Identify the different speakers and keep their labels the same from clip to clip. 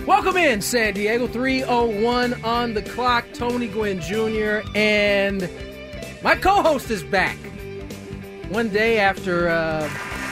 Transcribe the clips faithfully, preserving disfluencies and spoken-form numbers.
Speaker 1: Welcome in, San Diego. three oh one on the clock. Tony Gwynn Junior And my co-host is back. One day after uh,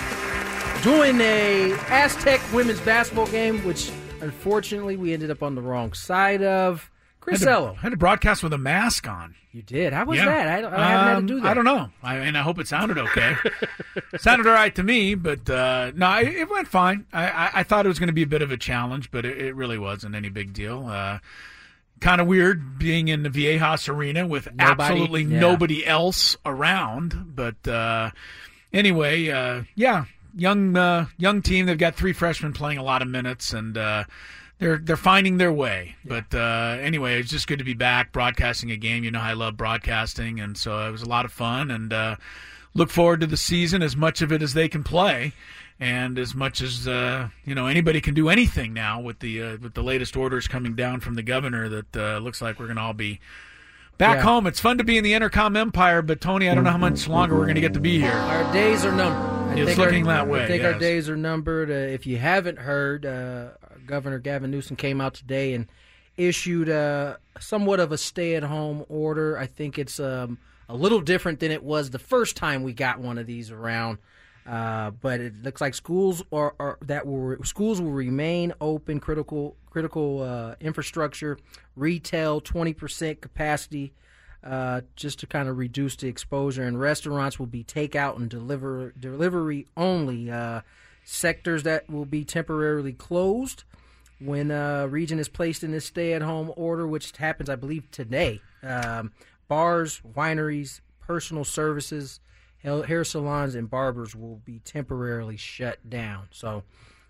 Speaker 1: doing a Aztec women's basketball game, which unfortunately we ended up on the wrong side of. Chris
Speaker 2: I had,
Speaker 1: Ello.
Speaker 2: to, had to broadcast with a mask on.
Speaker 1: You did? How was
Speaker 2: yeah.
Speaker 1: that? I, I haven't
Speaker 2: um,
Speaker 1: had to do that.
Speaker 2: I don't know. I, and I hope it sounded okay. Sounded all right to me, but uh, no, it, it went fine. I, I, I thought it was going to be a bit of a challenge, but it, it really wasn't any big deal. Uh, kind of weird being in the Viejas Arena with
Speaker 1: Nobody,
Speaker 2: absolutely
Speaker 1: yeah.
Speaker 2: nobody else around. But uh, anyway, uh, yeah, young uh, young team. They've got three freshmen playing a lot of minutes, and uh, They're they're finding their way, yeah. but uh, anyway, it's just good to be back broadcasting a game. You know how I love broadcasting, and so it was a lot of fun. And uh, look forward to the season, as much of it as they can play, and as much as uh, you know anybody can do anything now with the uh, with the latest orders coming down from the governor. That uh, looks like we're going to all be back
Speaker 1: yeah.
Speaker 2: home. It's fun to be in the Intercom Empire, but Tony, I don't know how much longer we're going to get to be here.
Speaker 1: Our days are numbered. I
Speaker 2: it's
Speaker 1: think
Speaker 2: looking
Speaker 1: our,
Speaker 2: that way.
Speaker 1: I think
Speaker 2: yes.
Speaker 1: our days are numbered. Uh, if you haven't heard, uh, Governor Gavin Newsom came out today and issued uh, somewhat of a stay-at-home order. I think it's um, a little different than it was the first time we got one of these around. Uh, but it looks like schools are, are that will schools will remain open. Critical critical uh, infrastructure, retail, twenty percent capacity. Uh, just to kind of reduce the exposure, and restaurants will be takeout and deliver delivery only. Uh, sectors that will be temporarily closed when uh, region is placed in this stay-at-home order, which happens, I believe, today. Um, bars, wineries, personal services, hair salons, and barbers will be temporarily shut down. So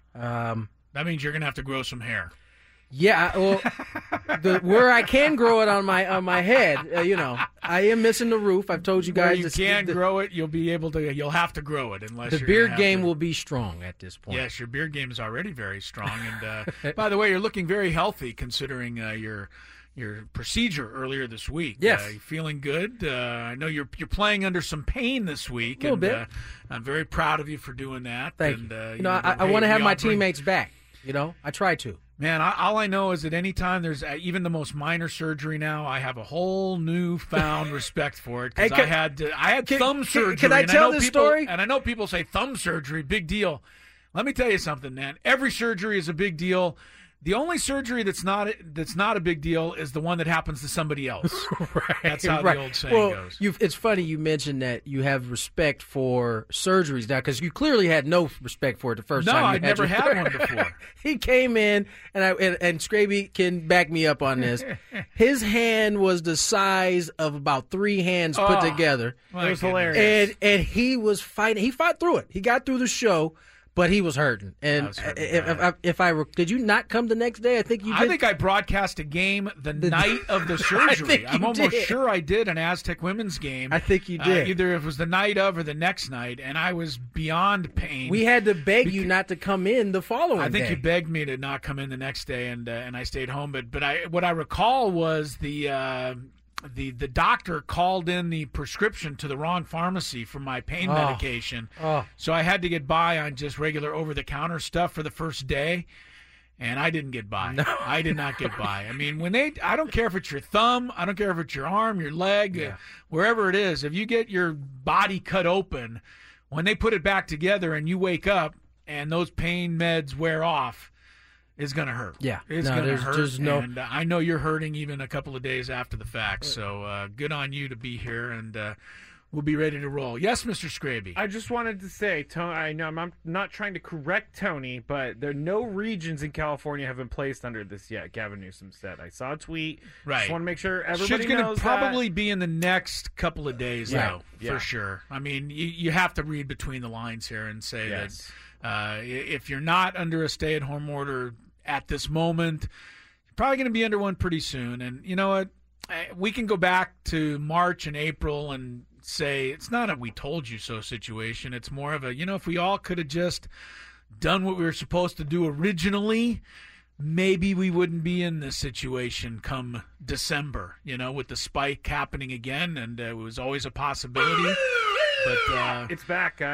Speaker 1: um,
Speaker 2: that means you're going to have to grow some hair.
Speaker 1: Yeah, well, the, where I can grow it on my on my head, uh, you know, I am missing the roof. I've told you guys.
Speaker 2: Where you
Speaker 1: this,
Speaker 2: can
Speaker 1: the,
Speaker 2: grow it, you'll be able to. You'll have to grow it unless
Speaker 1: the
Speaker 2: you're
Speaker 1: beard game
Speaker 2: to,
Speaker 1: will be strong at this point.
Speaker 2: Yes, your beard game is already very strong. And uh, by the way, you're looking very healthy considering uh, your your procedure earlier this week.
Speaker 1: Yes,
Speaker 2: uh, you feeling good. Uh, I know you're you're playing under some pain this week.
Speaker 1: A little
Speaker 2: and,
Speaker 1: bit.
Speaker 2: Uh, I'm very proud of you for doing that.
Speaker 1: Thank
Speaker 2: and,
Speaker 1: you.
Speaker 2: Uh,
Speaker 1: you
Speaker 2: you
Speaker 1: know,
Speaker 2: know
Speaker 1: I, I
Speaker 2: hey,
Speaker 1: want to have my
Speaker 2: offering,
Speaker 1: teammates back. You know, I try to.
Speaker 2: Man, I, all I know is that anytime there's uh, even the most minor surgery now, I have a whole newfound respect for it because
Speaker 1: hey,
Speaker 2: I had to, I had
Speaker 1: can,
Speaker 2: thumb
Speaker 1: can,
Speaker 2: surgery.
Speaker 1: Can I
Speaker 2: and
Speaker 1: tell
Speaker 2: I know
Speaker 1: this
Speaker 2: people,
Speaker 1: story?
Speaker 2: And I know people say thumb surgery, big deal. Let me tell you something, man. Every surgery is a big deal. The only surgery that's not that's not a big deal is the one that happens to somebody else.
Speaker 1: Right,
Speaker 2: that's how
Speaker 1: right.
Speaker 2: the old saying
Speaker 1: well,
Speaker 2: goes.
Speaker 1: You've, it's funny you mentioned that you have respect for surgeries now because you clearly had no respect for it the first
Speaker 2: no,
Speaker 1: time. No,
Speaker 2: I'd never had one before.
Speaker 1: He came in, and I and, and Scraby can back me up on this. His hand was the size of about three hands put
Speaker 2: oh,
Speaker 1: together.
Speaker 3: It was hilarious.
Speaker 1: And and he was fighting. He fought through it. He got through the show. But he was hurting, and
Speaker 2: was hurting,
Speaker 1: if, if, I, if I were, did you not come the next day? I think you did.
Speaker 2: I think I broadcast a game the,
Speaker 1: The-
Speaker 2: night of the surgery.
Speaker 1: I think
Speaker 2: I'm
Speaker 1: you
Speaker 2: almost
Speaker 1: did.
Speaker 2: sure I did an Aztec women's game.
Speaker 1: I think you
Speaker 2: Uh,
Speaker 1: did.
Speaker 2: either it was the night of or the next night, and I was beyond pain.
Speaker 1: We had to beg you not to come in the following
Speaker 2: I think
Speaker 1: day.
Speaker 2: you begged me to not come in the next day, and uh, and I stayed home. But but I what I recall was the. Uh, The the doctor called in the prescription to the wrong pharmacy for my pain
Speaker 1: Oh.
Speaker 2: medication,
Speaker 1: Oh.
Speaker 2: so I had to get by on just regular over the counter stuff for the first day, and I didn't get by.
Speaker 1: No.
Speaker 2: I did not get by. I mean, when they, I don't care if it's your thumb, I don't care if it's your arm, your leg,
Speaker 1: Yeah.
Speaker 2: uh, wherever it is. If you get your body cut open, when they put it back together and you wake up and those pain meds wear off, it's going to hurt.
Speaker 1: Yeah.
Speaker 2: It's
Speaker 1: No,
Speaker 2: going to
Speaker 1: there's-
Speaker 2: hurt.
Speaker 1: there's no-
Speaker 2: And uh, I know you're hurting even a couple of days after the fact. So uh, good on you to be here, and uh, we'll be ready to roll. Yes, Mister Scraby.
Speaker 3: I just wanted to say, Tony, I know I'm not trying to correct Tony, but there no regions in California have been placed under this yet. Gavin Newsom said. I saw a tweet.
Speaker 2: Right.
Speaker 3: Just want to make sure everybody
Speaker 2: Shit's going
Speaker 3: knows
Speaker 2: to probably
Speaker 3: that.
Speaker 2: be in the next couple of days,
Speaker 3: Right.
Speaker 2: though,
Speaker 3: Yeah.
Speaker 2: for sure. I mean, you, you have to read between the lines here and say
Speaker 3: Yes.
Speaker 2: that uh, if you're not under a stay-at-home order at this moment, you're probably going to be under one pretty soon. And you know what? We can go back to March and April and say it's not a we told you so situation. It's more of a, you know, if we all could have just done what we were supposed to do originally, maybe we wouldn't be in this situation come December, you know, with the spike happening again. And uh, it was always a possibility. But uh,
Speaker 3: It's back, guys.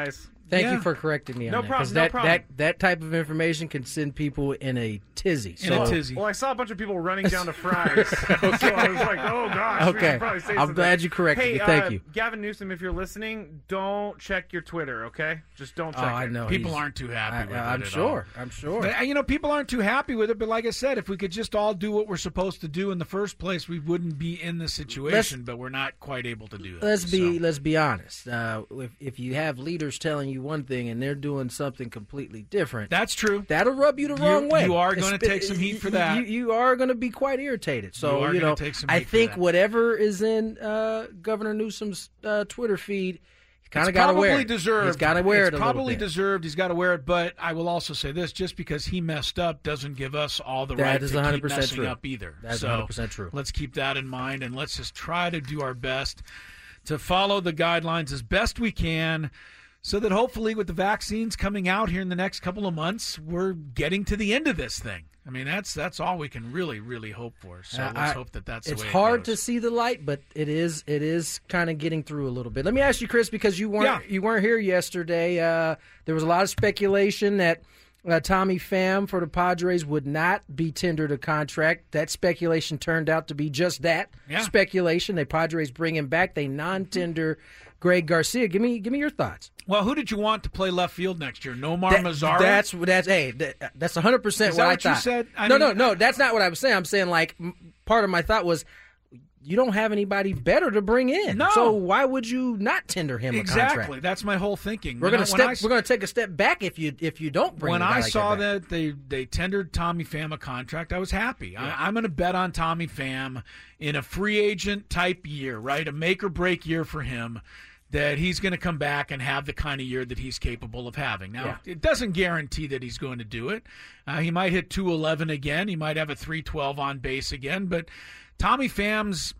Speaker 1: Thank
Speaker 2: Yeah.
Speaker 1: you for correcting me on
Speaker 3: No
Speaker 1: that.
Speaker 3: problem,
Speaker 1: 'cause
Speaker 3: no
Speaker 1: that,
Speaker 3: problem.
Speaker 1: that that type of information can send people in a tizzy.
Speaker 2: In
Speaker 1: So,
Speaker 2: a tizzy.
Speaker 3: Well, I saw a bunch of people running down to Fry's, so I was like, "Oh gosh." we
Speaker 1: Okay.
Speaker 3: should probably say
Speaker 1: I'm
Speaker 3: something.
Speaker 1: glad you corrected
Speaker 3: hey,
Speaker 1: me. Thank
Speaker 3: uh,
Speaker 1: you.
Speaker 3: Gavin Newsom. If you're listening, don't check your Twitter. Okay, just don't
Speaker 1: Oh,
Speaker 3: check.
Speaker 1: I
Speaker 3: it.
Speaker 1: know.
Speaker 2: People
Speaker 1: he's-
Speaker 2: aren't too happy
Speaker 1: I,
Speaker 2: with
Speaker 1: I'm
Speaker 2: it at
Speaker 1: sure.
Speaker 2: all.
Speaker 1: I'm sure.
Speaker 2: But, uh, you know, people aren't too happy with it. But like I said, if we could just all do what we're supposed to do in the first place, we wouldn't be in this situation. but we're not quite able to do that.
Speaker 1: Let's be
Speaker 2: So,
Speaker 1: let's be honest. Uh, if if you have leaders telling you one thing and they're doing something completely different,
Speaker 2: that's true.
Speaker 1: that'll rub you the
Speaker 2: You-
Speaker 1: wrong way.
Speaker 2: you are gonna
Speaker 1: Espe-
Speaker 2: take some heat for
Speaker 1: you-
Speaker 2: that.
Speaker 1: You, you are going to be quite irritated. So
Speaker 2: You are
Speaker 1: you
Speaker 2: gonna
Speaker 1: know,
Speaker 2: take some
Speaker 1: I
Speaker 2: heat for
Speaker 1: think
Speaker 2: that.
Speaker 1: whatever is in uh, Governor Newsom's uh, Twitter feed, he kind
Speaker 2: It's
Speaker 1: of got to
Speaker 2: probably
Speaker 1: wear it.
Speaker 2: deserved.
Speaker 1: He's got to wear
Speaker 2: it's
Speaker 1: it a little
Speaker 2: probably
Speaker 1: bit.
Speaker 2: deserved. He's got to wear it. But I will also say this: just because he messed up doesn't give us all the
Speaker 1: That
Speaker 2: right
Speaker 1: is
Speaker 2: to
Speaker 1: one hundred
Speaker 2: keep
Speaker 1: percent
Speaker 2: messing
Speaker 1: true.
Speaker 2: up either.
Speaker 1: That's
Speaker 2: so
Speaker 1: one hundred percent true.
Speaker 2: Let's keep that in mind, and let's just try to do our best to follow the guidelines as best we can, so that hopefully, with the vaccines coming out here in the next couple of months, we're getting to the end of this thing. I mean, that's that's all we can really, really hope for. So
Speaker 1: Uh,
Speaker 2: let's
Speaker 1: I-
Speaker 2: hope that that's
Speaker 1: It's
Speaker 2: the way
Speaker 1: hard
Speaker 2: it
Speaker 1: to
Speaker 2: goes.
Speaker 1: see the light, but it is it is kind of getting through a little bit. Let me ask you, Chris, because you weren't
Speaker 2: Yeah.
Speaker 1: you weren't here yesterday. Uh, there was a lot of speculation that uh, Tommy Pham for the Padres would not be tendered a contract. That speculation turned out to be just that,
Speaker 2: Yeah.
Speaker 1: speculation. The Padres bring him back. They non-tender Greg Garcia. Give me give me your thoughts.
Speaker 2: Well, who did you want to play left field next year? Nomar
Speaker 1: That-
Speaker 2: Mazara?
Speaker 1: That's that's hey that, that's one hundred percent
Speaker 2: Is
Speaker 1: what
Speaker 2: that
Speaker 1: I
Speaker 2: what you
Speaker 1: thought.
Speaker 2: said? I
Speaker 1: no,
Speaker 2: mean,
Speaker 1: no, no. That's not what I was saying. I'm saying like m- part of my thought was you don't have anybody better to bring in.
Speaker 2: No.
Speaker 1: So why would you not tender him a
Speaker 2: Exactly.
Speaker 1: contract?
Speaker 2: That's my whole thinking.
Speaker 1: We're
Speaker 2: When
Speaker 1: gonna
Speaker 2: I-
Speaker 1: step.
Speaker 2: when I-
Speaker 1: we're gonna take a step back if you if you don't bring.
Speaker 2: when
Speaker 1: a guy
Speaker 2: I
Speaker 1: like
Speaker 2: saw
Speaker 1: that, back.
Speaker 2: that they they tendered Tommy Pham a contract, I was happy. I, I'm going to bet on Tommy Pham in a free agent type year, right? A make or break year for him, that he's going to come back and have the kind of year that he's capable of having. Now,
Speaker 1: Yeah.
Speaker 2: it doesn't guarantee that he's going to do it. Uh, he might hit two eleven again. He might have a three twelve on base again. But Tommy Pham's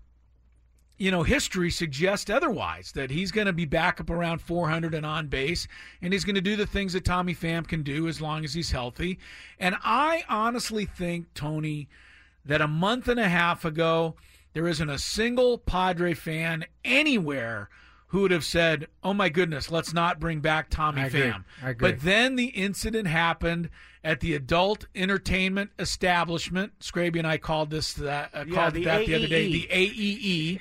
Speaker 2: you know, history suggests otherwise, that he's going to be back up around four hundred and on base, and he's going to do the things that Tommy Pham can do as long as he's healthy. And I honestly think, Tony, that a month and a half ago, there isn't a single Padre fan anywhere who would have said, oh, my goodness, let's not bring back Tommy
Speaker 1: I agree.
Speaker 2: Pham.
Speaker 1: I agree.
Speaker 2: But then the incident happened at the adult entertainment establishment. Scraby and I called this that, uh,
Speaker 3: Yeah,
Speaker 2: called
Speaker 3: the
Speaker 2: it that the other day,
Speaker 3: A E E.
Speaker 2: the A E E.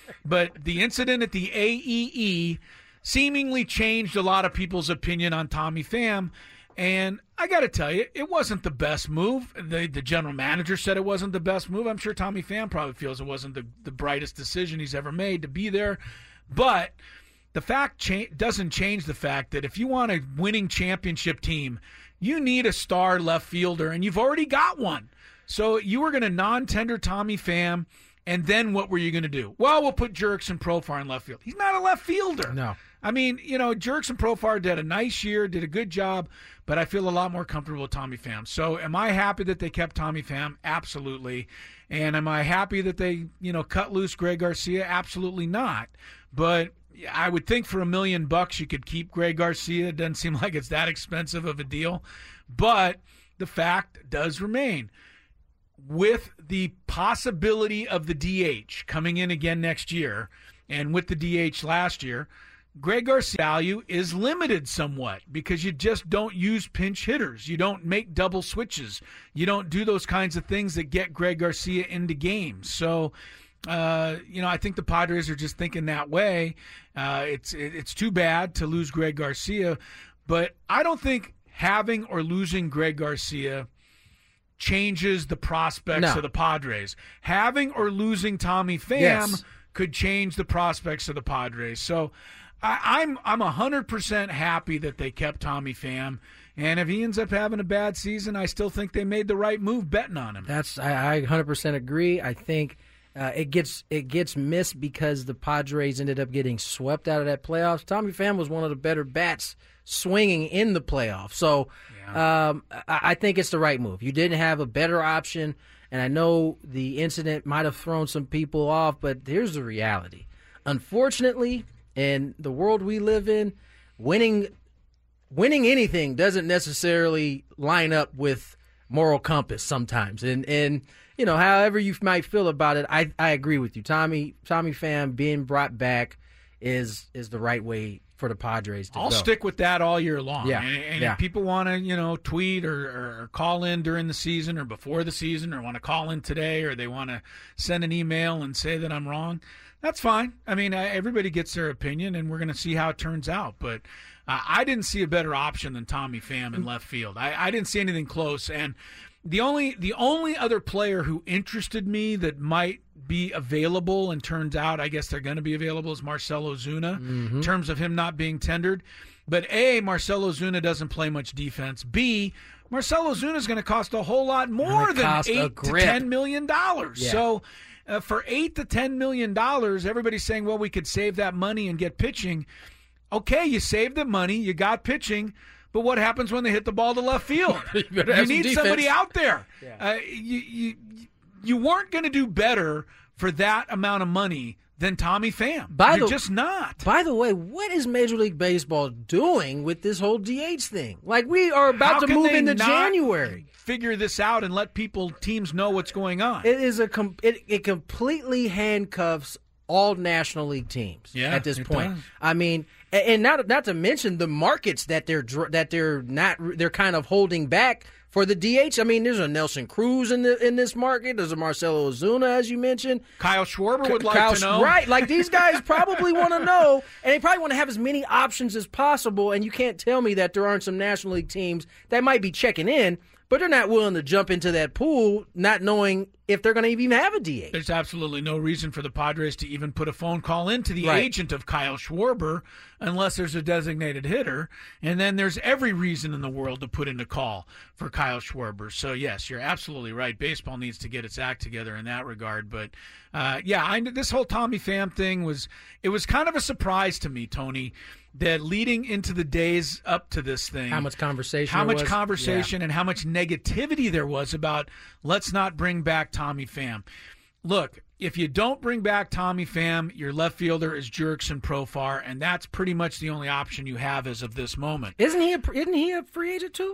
Speaker 2: But the incident at the A E E seemingly changed a lot of people's opinion on Tommy Pham. And I got to tell you, it wasn't the best move. The, the general manager said it wasn't the best move. I'm sure Tommy Pham probably feels it wasn't the, the brightest decision he's ever made to be there. But the fact cha- doesn't change the fact that if you want a winning championship team, you need a star left fielder, and you've already got one. So you were going to non-tender Tommy Pham, and then what were you going to do? Well, we'll put Jurickson Profar in left field. He's not a left fielder.
Speaker 1: No.
Speaker 2: I mean, you know, Jurickson Profar did a nice year, did a good job, but I feel a lot more comfortable with Tommy Pham. So am I happy that they kept Tommy Pham? Absolutely. And am I happy that they, you know, cut loose Greg Garcia? Absolutely not. But I would think for a million bucks you could keep Greg Garcia. It doesn't seem like it's that expensive of a deal. But the fact does remain. With the possibility of the D H coming in again next year, and with the D H last year, Greg Garcia's value is limited somewhat because you just don't use pinch hitters. You don't make double switches. You don't do those kinds of things that get Greg Garcia into games. So, uh, you know, I think the Padres are just thinking that way. Uh, it's it's too bad to lose Greg Garcia, but I don't think having or losing Greg Garcia changes the prospects
Speaker 1: No.
Speaker 2: of the Padres. Having or losing Tommy Pham
Speaker 1: Yes.
Speaker 2: could change the prospects of the Padres. So I, I'm I'm one hundred percent happy that they kept Tommy Pham. And if he ends up having a bad season, I still think they made the right move betting on him.
Speaker 1: That's I, I one hundred percent agree. I think uh, it gets it gets missed because the Padres ended up getting swept out of that playoffs. Tommy Pham was one of the better bats swinging in the playoffs. So um, I, I think it's the right move. You didn't have a better option, and I know the incident might have thrown some people off, but here's the reality. Unfortunately, in the world we live in, winning winning anything doesn't necessarily line up with moral compass sometimes. And and you know, however you might feel about it, I, I agree with you. Tommy Tommy Pham being brought back is is the right way for the Padres to
Speaker 2: I'll
Speaker 1: go.
Speaker 2: stick with that all year long.
Speaker 1: Yeah.
Speaker 2: And, and
Speaker 1: yeah.
Speaker 2: if people want to, you know, tweet or, or, or call in during the season or before the season or want to call in today or they want to send an email and say that I'm wrong, that's fine. I mean, I, everybody gets their opinion, and we're going to see how it turns out. But uh, I didn't see a better option than Tommy Pham in left field. I, I didn't see anything close. And the only the only other player who interested me that might be available, and turns out I guess they're going to be available, is Marcell Ozuna,
Speaker 1: Mm-hmm.
Speaker 2: in terms of him not being tendered. But A, Marcell Ozuna doesn't play much defense. B, Marcell Ozuna is going to cost a whole lot more
Speaker 1: Gonna
Speaker 2: than
Speaker 1: cost a
Speaker 2: eight to
Speaker 1: grip.
Speaker 2: ten million dollars.
Speaker 1: Yeah.
Speaker 2: So uh, for eight to ten million dollars, everybody's saying, well, we could save that money and get pitching. Okay, you saved the money, you got pitching. But what happens when they hit the ball to left field?
Speaker 1: You
Speaker 2: you
Speaker 1: better have some
Speaker 2: need
Speaker 1: defense.
Speaker 2: somebody out there.
Speaker 1: Yeah.
Speaker 2: Uh, you, you you weren't going to do better for that amount of money than Tommy Pham.
Speaker 1: By
Speaker 2: You're
Speaker 1: the-
Speaker 2: just not.
Speaker 1: By the way, what is Major League Baseball doing with this whole D H thing? Like, we are about
Speaker 2: How
Speaker 1: to
Speaker 2: can
Speaker 1: move
Speaker 2: they
Speaker 1: into
Speaker 2: not
Speaker 1: January.
Speaker 2: Figure this out and let people, teams know what's going on.
Speaker 1: It is a com- it, it completely handcuffs all National League teams
Speaker 2: Yeah,
Speaker 1: at this
Speaker 2: it
Speaker 1: point.
Speaker 2: does.
Speaker 1: I mean, a- and not not to mention the markets that they're dr- that they're not they're kind of holding back for the D H. I mean, there's a Nelson Cruz in the in this market. There's a Marcell Ozuna, as you mentioned.
Speaker 2: Kyle Schwarber would like
Speaker 1: Kyle-
Speaker 2: to know.
Speaker 1: Right, like these guys probably want to know, and they probably want to have as many options as possible. And you can't tell me that there aren't some National League teams that might be checking in, but they're not willing to jump into that pool, not knowing if they're going to even have a D H.
Speaker 2: There's absolutely no reason for the Padres to even put a phone call into the
Speaker 1: Right.
Speaker 2: agent of Kyle Schwarber unless there's a designated hitter. And then there's every reason in the world to put in a call for Kyle Schwarber. So, yes, you're absolutely right. Baseball needs to get its act together in that regard. But, uh, yeah, I, this whole Tommy Pham thing was – it was kind of a surprise to me, Tony, that leading into the days up to this thing –
Speaker 1: How much conversation?
Speaker 2: how
Speaker 1: there
Speaker 2: much
Speaker 1: was?
Speaker 2: conversation and how much negativity there was about let's not bring back Tommy Pham. Look, if you don't bring back Tommy Pham, your left fielder is Jurickson Profar, and that's pretty much the only option you have as of this moment.
Speaker 1: Yeah. Isn't he? A, isn't he a free agent too,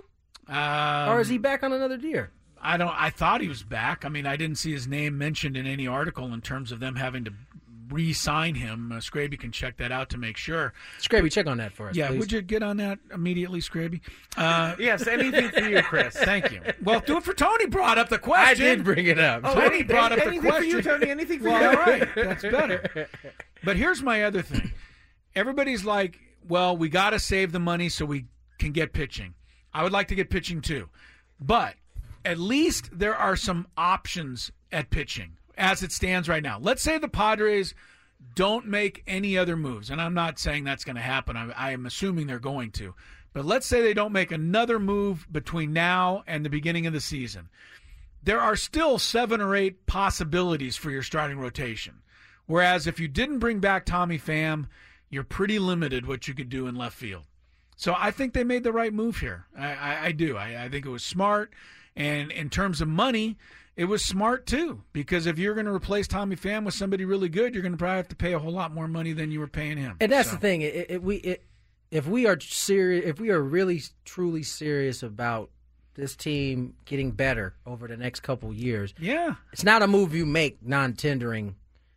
Speaker 2: Um,
Speaker 1: or is he back on another year?
Speaker 2: I don't. I thought he was back. I mean, I didn't see his name mentioned in any article in terms of them having to re-sign him. Uh, Scraby can check that out to make sure.
Speaker 1: Scraby, check on that for us.
Speaker 2: Yeah,
Speaker 1: please.
Speaker 2: would you get on that immediately, Scraby? Uh,
Speaker 3: Yes, anything for you, Chris.
Speaker 2: Thank you. Well, do it for Tony. Brought up the question.
Speaker 1: I did bring it up.
Speaker 3: Oh,
Speaker 2: Tony
Speaker 3: any-
Speaker 2: brought up the
Speaker 3: anything for you,
Speaker 2: question.
Speaker 3: Tony. Anything for
Speaker 2: Well,
Speaker 3: you.
Speaker 2: all right, that's better. But here's my other thing. Everybody's like, well, we got to save the money so we can get pitching. I would like to get pitching too. But at least there are some options at pitching as it stands right now. Let's say the Padres don't make any other moves, and I'm not saying that's going to happen. I, I am assuming they're going to. But let's say they don't make another move between now and the beginning of the season. There are still seven or eight possibilities for your starting rotation. Whereas if you didn't bring back Tommy Pham, you're pretty limited what you could do in left field. So I think they made the right move here. I, I, I do. I, I think it was smart. And in terms of money, it was smart too. Because if you're going to replace Tommy Pham with somebody really good, you're going to probably have to pay a whole lot more money than you were paying him.
Speaker 1: And that's
Speaker 2: So,
Speaker 1: the thing. It, it, we, it, if we are serious, if we are really truly serious about this team getting better over the next couple years,
Speaker 2: Yeah.
Speaker 1: it's not a move you make non-tendering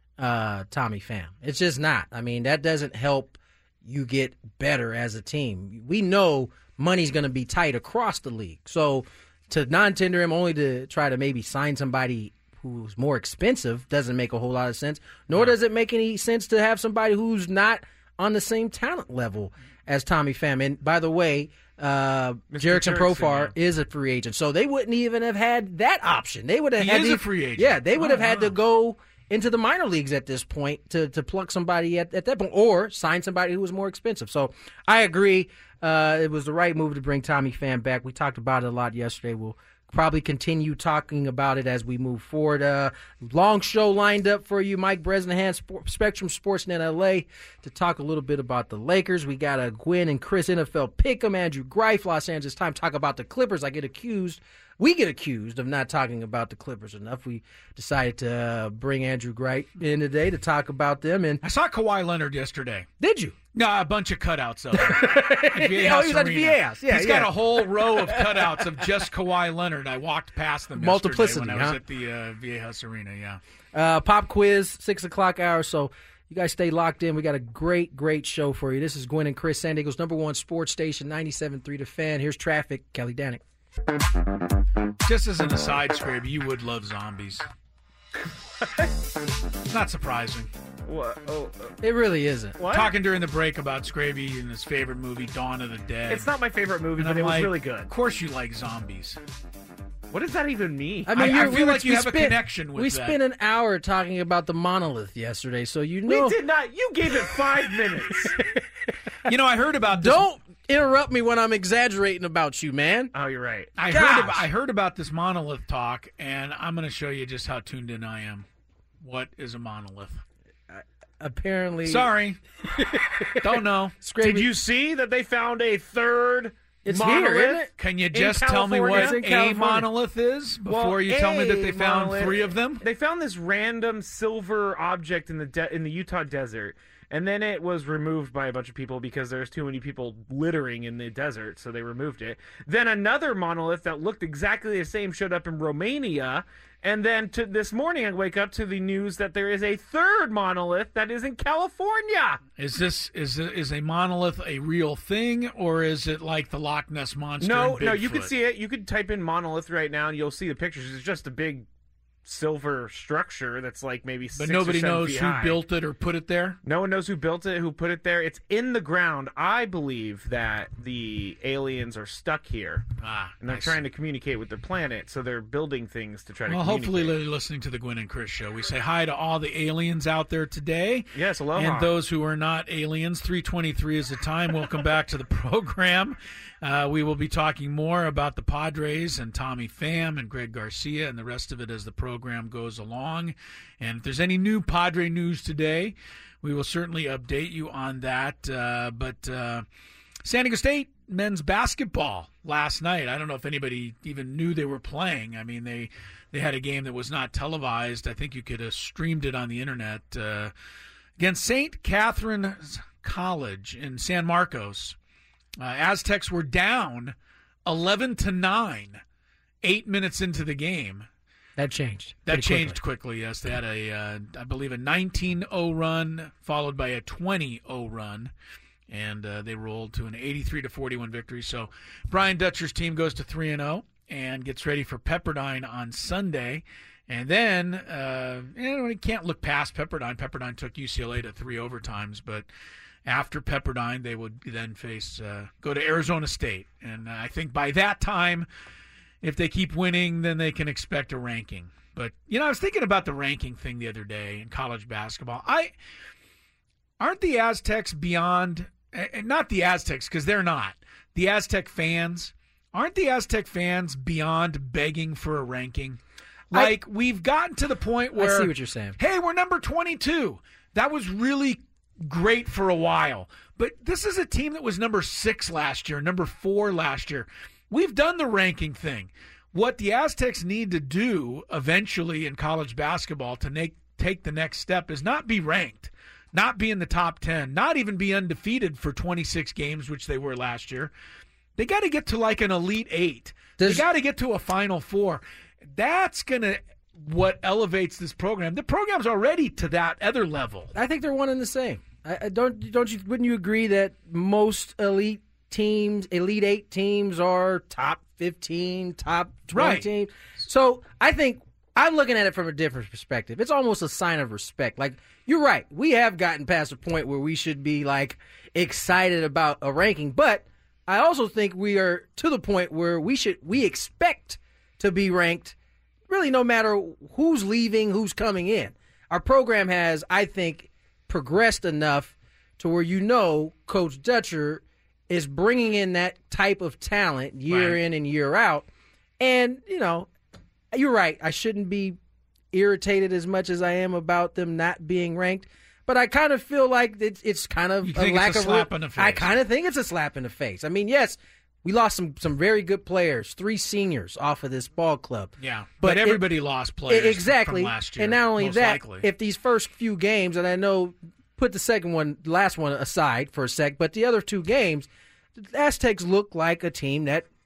Speaker 1: uh, Tommy Pham. It's just not. I mean, that doesn't help you get better as a team. We know money's going to be tight across the league. So to non-tender him only to try to maybe sign somebody who's more expensive doesn't make a whole lot of sense, nor does it make any sense to have somebody who's not on the same talent level as Tommy Pham. And by the way, uh, Jurickson
Speaker 3: Jurickson,
Speaker 1: Profar
Speaker 3: yeah.
Speaker 1: is a free agent, so they wouldn't even have had that option. They would have
Speaker 2: He
Speaker 1: had
Speaker 2: is
Speaker 1: the,
Speaker 2: a free agent.
Speaker 1: Yeah, they would
Speaker 2: Oh,
Speaker 1: have had
Speaker 2: wow.
Speaker 1: to go into the minor leagues at this point to to pluck somebody at, at that point, or sign somebody who was more expensive. So I agree. Uh, it was the right move to bring Tommy Pham back. We talked about it a lot yesterday. We'll probably continue talking about it as we move forward. Uh, long show lined up for you, Mike Bresnahan, Sport, Spectrum Sportsnet L A, to talk a little bit about the Lakers. We got a Gwen and Chris N F L Pick'em, Andrew Greif, Los Angeles Times, talk about the Clippers. I get accused, we get accused of not talking about the Clippers enough. We decided to uh, bring Andrew Greif in today to talk about them. And
Speaker 2: I saw Kawhi Leonard yesterday.
Speaker 1: did you?
Speaker 2: No, a bunch of cutouts of him. At Viejas
Speaker 1: Oh, he was at
Speaker 2: Arena.
Speaker 1: Viejas. Yeah,
Speaker 2: He's
Speaker 1: yeah.
Speaker 2: got a whole row of cutouts of just Kawhi Leonard. I walked past them
Speaker 1: Multiplicity,
Speaker 2: yesterday when I was
Speaker 1: huh?
Speaker 2: at the uh, Viejas Arena, yeah.
Speaker 1: Uh, pop quiz, six o'clock hour. So You guys stay locked in. We got a great, great show for you. This is Gwen and Chris, San Diego's number one sports station, ninety-seven point three The Fan. Here's traffic. Kelly Danick.
Speaker 2: Just as an aside, Scrape, you would love zombies. Not surprising.
Speaker 3: What? Oh, uh,
Speaker 1: It really isn't.
Speaker 3: what?
Speaker 2: Talking during the break about Scraby and his favorite movie, Dawn of the Dead.
Speaker 3: It's not my favorite movie,
Speaker 2: And
Speaker 3: but
Speaker 2: I'm
Speaker 3: it was
Speaker 2: like,
Speaker 3: really good.
Speaker 2: Of course you like zombies.
Speaker 3: What does that even mean?
Speaker 1: I mean,
Speaker 2: I- I
Speaker 1: you're-
Speaker 2: feel
Speaker 1: we
Speaker 2: like
Speaker 1: were-
Speaker 2: you
Speaker 1: we
Speaker 2: have a
Speaker 1: spent-
Speaker 2: connection with
Speaker 1: We
Speaker 2: that.
Speaker 1: spent an hour talking about the monolith yesterday, so you
Speaker 3: we
Speaker 1: know.
Speaker 3: did not. You gave it five minutes.
Speaker 2: You know, I heard about this.
Speaker 1: Don't interrupt me when I'm exaggerating about you, man.
Speaker 3: Oh, you're right.
Speaker 2: I
Speaker 1: Gosh.
Speaker 2: heard, about, I heard about this monolith talk, and I'm going to show you just how tuned in I am. What is a monolith?
Speaker 1: Apparently,
Speaker 2: Sorry. Don't know.
Speaker 1: Scraby,
Speaker 3: Did you see that they found a third
Speaker 1: It's
Speaker 3: monolith?
Speaker 1: here, isn't it?
Speaker 2: Can you
Speaker 3: In
Speaker 2: just tell me
Speaker 3: California?
Speaker 2: what
Speaker 3: It's in
Speaker 2: a
Speaker 1: California.
Speaker 2: monolith is before
Speaker 3: Well,
Speaker 2: you tell me that they
Speaker 3: a
Speaker 2: found
Speaker 3: monolith-
Speaker 2: three of them?
Speaker 3: They found this random silver object in the de- in the Utah desert, and then it was removed by a bunch of people because there's too many people littering in the desert, so they removed it. Then another monolith that looked exactly the same showed up in Romania, and then to this morning I wake up to the news that there is a third monolith that is in California.
Speaker 2: Is this is a, is a monolith a real thing, or is it like the Loch Ness monster?
Speaker 3: No,
Speaker 2: and
Speaker 3: no, you could
Speaker 2: Bigfoot?
Speaker 3: see it. You could type in monolith right now, and you'll see the pictures. It's just a big silver structure that's like maybe
Speaker 2: But
Speaker 3: six
Speaker 2: nobody
Speaker 3: or seven
Speaker 2: knows
Speaker 3: feet
Speaker 2: who
Speaker 3: high.
Speaker 2: built it or put it there.
Speaker 3: No one knows who built it, who put it there. It's in the ground. I believe that the aliens are stuck here,
Speaker 2: Ah,
Speaker 3: and they're
Speaker 2: I
Speaker 3: trying
Speaker 2: see.
Speaker 3: to communicate with their planet, so they're building things to try to
Speaker 2: Well,
Speaker 3: communicate.
Speaker 2: hopefully they're listening to the Gwen and Chris show. We say hi to all the aliens out there today.
Speaker 3: Yes, aloha.
Speaker 2: And those who are not aliens. three twenty-three is the time. Welcome back to the program. Uh, we will be talking more about the Padres and Tommy Pham and Greg Garcia and the rest of it as the program goes along. And if there's any new Padre news today, we will certainly update you on that. Uh, but uh, San Diego State men's basketball last night, I don't know if anybody even knew they were playing. I mean, they, they had a game that was not televised. I think you could have streamed it on the internet. Uh, against Saint Catherine's College in San Marcos. Uh, Aztecs were down eleven to nine, eight minutes into the game.
Speaker 1: that changed.
Speaker 2: That
Speaker 1: pretty
Speaker 2: changed
Speaker 1: quickly.
Speaker 2: quickly. Yes, they had a, uh, I believe, a nineteen oh run followed by a twenty oh run, and uh, they rolled to an eighty-three to forty-one victory. So Brian Dutcher's team goes to three and oh and gets ready for Pepperdine on Sunday. And then, uh, you know, you can't look past Pepperdine. Pepperdine took U C L A to three overtimes, but after Pepperdine, they would then face, uh, go to Arizona State. And I think by that time, if they keep winning, then they can expect a ranking. But, you know, I was thinking about the ranking thing the other day in college basketball. I aren't the Aztecs beyond, and not the Aztecs because they're not, the Aztec fans, aren't the Aztec fans beyond begging for a ranking? Like, we've gotten to the point where,
Speaker 1: I see what you're saying.
Speaker 2: hey, we're number twenty-two. That was really great for a while. But this is a team that was number six last year, number four last year. We've done the ranking thing. What the Aztecs need to do eventually in college basketball to make, take the next step is not be ranked, not be in the top ten, not even be undefeated for twenty-six games, which they were last year. They got to get to like an Elite Eight.
Speaker 1: Does-
Speaker 2: they got to get to a Final Four. That's going to what elevates this program. The program's already to that other level.
Speaker 1: I think they're one and the same. I, I don't don't you wouldn't you agree that most elite teams, elite eight teams, are top fifteen, top twenty
Speaker 2: Right.
Speaker 1: teams? So I think I'm looking at it from a different perspective. It's almost a sign of respect. Like, you're right, we have gotten past a point where we should be like excited about a ranking, but I also think we are to the point where we should we expect to be ranked really no matter who's leaving, who's coming in. Our program has, I think, progressed enough to where you know Coach Dutcher is bringing in that type of talent year
Speaker 2: Right.
Speaker 1: in and year out. And, you know, you're right. I shouldn't be irritated as much as I am about them not being ranked. But I kind of feel like it's, it's kind of
Speaker 2: You
Speaker 1: a
Speaker 2: think
Speaker 1: lack
Speaker 2: it's a
Speaker 1: of
Speaker 2: slap in the face?
Speaker 1: I kind of think it's a slap in the face. I mean, yes, we lost some some very good players, three seniors off of this ball club.
Speaker 2: Yeah,
Speaker 1: But
Speaker 2: but,
Speaker 1: it-
Speaker 2: everybody lost players
Speaker 1: exactly.
Speaker 2: from last year.
Speaker 1: And not only
Speaker 2: most
Speaker 1: that,
Speaker 2: likely.
Speaker 1: if these first few games, and I know, put the second one, last one aside for a sec, but the other two games, the Aztecs look like a team that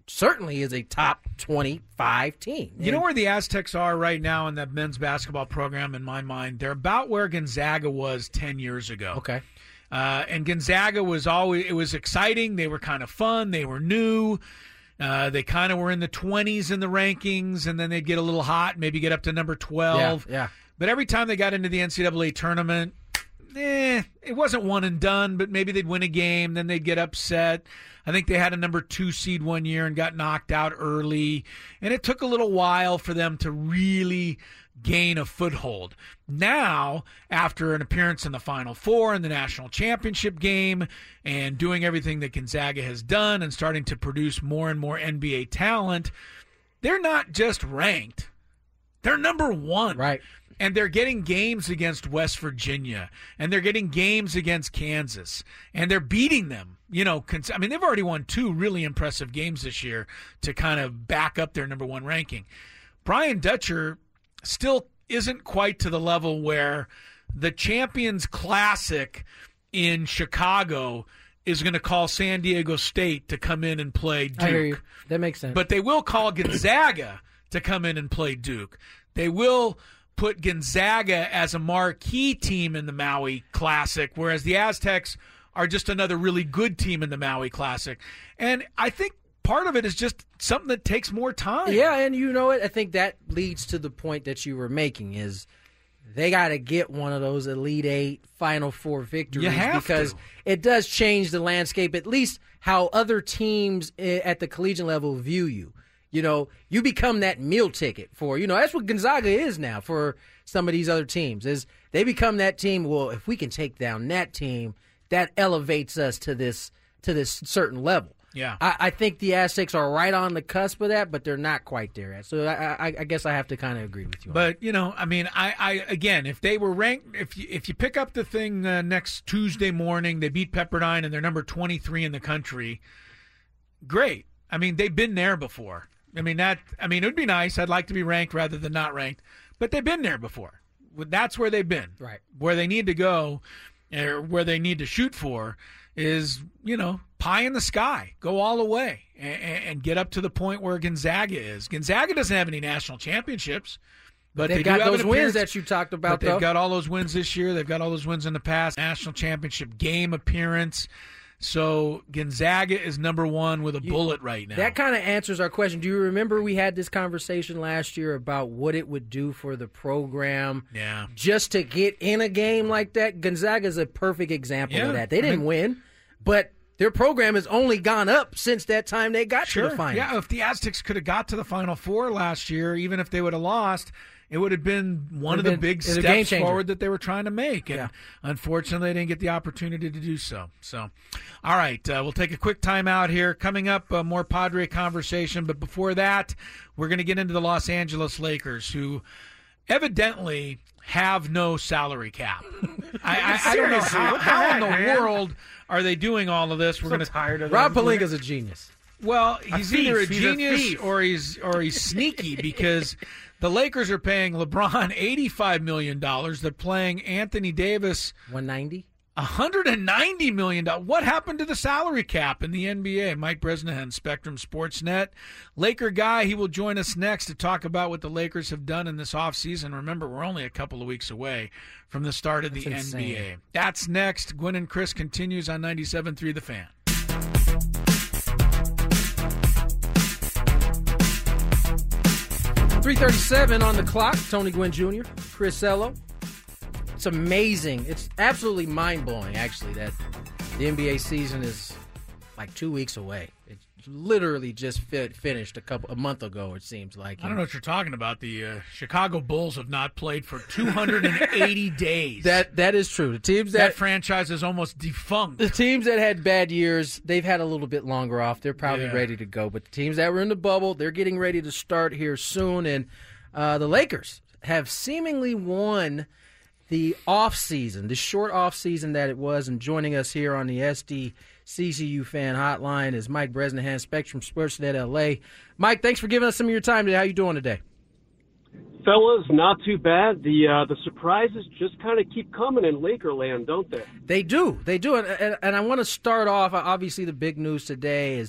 Speaker 1: certainly is a top twenty-five team.
Speaker 2: You know where the Aztecs are right now in that men's basketball program, in my mind? They're about where Gonzaga was ten years ago.
Speaker 1: Okay.
Speaker 2: Uh, and Gonzaga was always, it was exciting. They were kind of fun. They were new. Uh, they kind of were in the twenties in the rankings, and then they'd get a little hot, maybe get up to number twelve.
Speaker 1: Yeah, yeah.
Speaker 2: But every time they got into the N C double A tournament, eh, it wasn't one and done, but maybe they'd win a game, then they'd get upset. I think they had a number two seed one year and got knocked out early, and it took a little while for them to really gain a foothold. Now, after an appearance in the Final Four in the national championship game and doing everything that Gonzaga has done and starting to produce more and more N B A talent, they're not just ranked. They're number one.
Speaker 1: Right.
Speaker 2: And they're getting games against West Virginia, and they're getting games against Kansas, and they're beating them. You know, I mean, they've already won two really impressive games this year to kind of back up their number one ranking. Brian Dutcher still isn't quite to the level where the Champions Classic in Chicago is going to call San Diego State to come in and play Duke.
Speaker 1: I hear you. That makes sense.
Speaker 2: But they will call Gonzaga to come in and play Duke. They will put Gonzaga as a marquee team in the Maui Classic, whereas the Aztecs are just another really good team in the Maui Classic. And I think part of it is just something that takes more time.
Speaker 1: Yeah, and you know what? I think that leads to the point that you were making is they got to get one of those Elite Eight, Final Four victories
Speaker 2: You have
Speaker 1: because
Speaker 2: to.
Speaker 1: it does change the landscape, at least how other teams at the collegiate level view you. You know, you become that meal ticket for, you know, that's what Gonzaga is now for some of these other teams, is they become that team. Well, if we can take down that team, that elevates us to this to this certain level.
Speaker 2: Yeah.
Speaker 1: I, I think the Aztecs are right on the cusp of that, but they're not quite there yet. So I, I, I guess I have to kind of agree with you.
Speaker 2: But, you know, I mean, I, I again, if they were ranked, if you, if you pick up the thing uh, next Tuesday morning, they beat Pepperdine and they're number twenty-three in the country, great. I mean, they've been there before. I mean, that. I mean, it would be nice. I'd like to be ranked rather than not ranked, but they've been there before. That's where they've been.
Speaker 1: Right.
Speaker 2: Where they need to go, or where they need to shoot for, is, you know, pie in the sky. Go all the way and, and get up to the point where Gonzaga is. Gonzaga doesn't have any national championships, but
Speaker 1: they've
Speaker 2: they
Speaker 1: got
Speaker 2: do have
Speaker 1: those
Speaker 2: an
Speaker 1: wins
Speaker 2: appearance.
Speaker 1: that you talked about.
Speaker 2: But they've
Speaker 1: though.
Speaker 2: got all those wins this year. They've got all those wins in the past. National championship game appearance. So Gonzaga is number one with a
Speaker 1: You,
Speaker 2: bullet right now.
Speaker 1: That kind of answers our question. Do you remember we had this conversation last year about what it would do for the program
Speaker 2: yeah.
Speaker 1: just to get in a game like that? Gonzaga is a perfect example
Speaker 2: Yeah.
Speaker 1: of that. They didn't
Speaker 2: I mean,
Speaker 1: win, but their program has only gone up since that time they got
Speaker 2: Sure.
Speaker 1: to the finals.
Speaker 2: Yeah, if the Aztecs could have got to the Final Four last year, even if they would have lost, it would have been one of
Speaker 1: Would've
Speaker 2: the
Speaker 1: been-
Speaker 2: big
Speaker 1: it's a game
Speaker 2: steps
Speaker 1: changer.
Speaker 2: forward that they were trying to make. And
Speaker 1: Yeah.
Speaker 2: unfortunately, they didn't get the opportunity to do so. So, all right, uh, we'll take a quick time out here. Coming up, uh, more Padre conversation. But before that, we're going to get into the Los Angeles Lakers, who evidently have no salary cap. I, I, I don't know
Speaker 3: Seriously,
Speaker 2: how,
Speaker 3: what the
Speaker 2: how
Speaker 3: heck,
Speaker 2: in the
Speaker 3: man?
Speaker 2: world are they doing all of this. We're
Speaker 3: so
Speaker 2: going to
Speaker 3: tired of
Speaker 1: Rob
Speaker 3: them.
Speaker 1: Pelinka's a genius.
Speaker 2: Well, he's
Speaker 3: thief.
Speaker 2: either a
Speaker 3: He's a
Speaker 2: genius
Speaker 3: thief.
Speaker 2: or he's or he's sneaky because the Lakers are paying LeBron eighty-five million dollars. They're paying Anthony Davis
Speaker 1: one ninety
Speaker 2: one hundred ninety million dollars. What happened to the salary cap in the N B A? Mike Bresnahan, Spectrum Sportsnet. Laker guy, he will join us next to talk about what the Lakers have done in this offseason. Remember, we're only a couple of weeks away from the start of the
Speaker 1: That's
Speaker 2: N B A.
Speaker 1: insane.
Speaker 2: That's next. Gwen and Chris continues on ninety-seven point three The Fan.
Speaker 1: three thirty-seven on the clock. Tony Gwynn Junior, Chris Ello. It's amazing. It's absolutely mind-blowing, actually, that the N B A season is like two weeks away. It literally just fit, finished a couple a month ago, it seems like.
Speaker 2: I don't know what you're talking about. The uh, Chicago Bulls have not played for two hundred eighty days.
Speaker 1: That that is true. The teams
Speaker 2: that
Speaker 1: that,
Speaker 2: franchise is almost defunct.
Speaker 1: the teams that had bad years, they've had a little bit longer off. They're probably
Speaker 2: Yeah.
Speaker 1: ready to go. But the teams that were in the bubble, they're getting ready to start here soon. And uh, the Lakers have seemingly won the off season, the short off season that it was. And joining us here on the S D C C U Fan Hotline is Mike Bresnahan, Spectrum Sportsnet L A. Mike, thanks for giving us some of your time today. How you doing today?
Speaker 4: Fellas, not too bad. The uh, the surprises just kind of keep coming in Lakerland, don't they?
Speaker 1: They do. They do. And, and, and I want to start off, obviously the big news today is